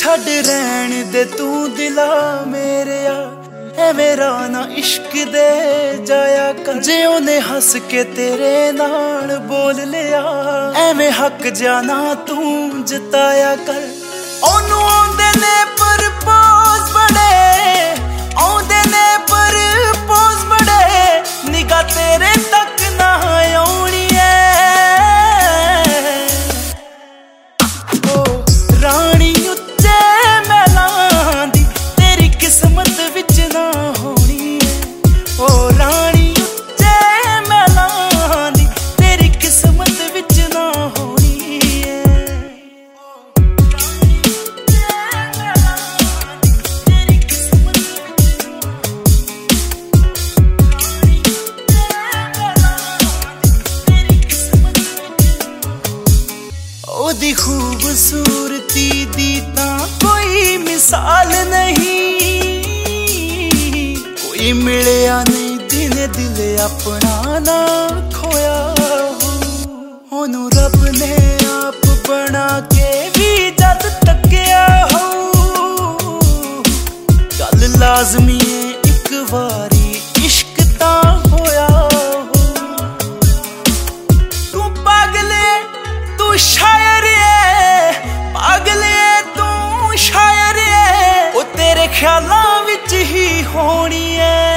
छड़ रहन दे तू दिला मेरेया है मेरा ना इश्क दे जाया कर जे उन्हें हस के तेरे नाल बोल लिया एवें हक जाना तू जताया कर ओनू आंदे ने परपोज बड़े आंदे ने परपोज बड़े निगाह तेरे तक ना आउणी ओ रानी किस्मत विच ना होनी है ओ रानी उत्ते मैलां दी तेरी किस्मत विच ना होनी है तेरी किस्मत ओदी खूबसूरती दी तां कोई मिसाल नहीं मिलिया नहीं दिने दिले अपना ना खोया हो ओनू रब ने आप बना के भी जद तकिया हो गल लाजमी है एक बारी इश्क ता होया हो तू पागले तू शायर है पागले तू शायर है ओ तेरे ख्यालां विच ही होनी है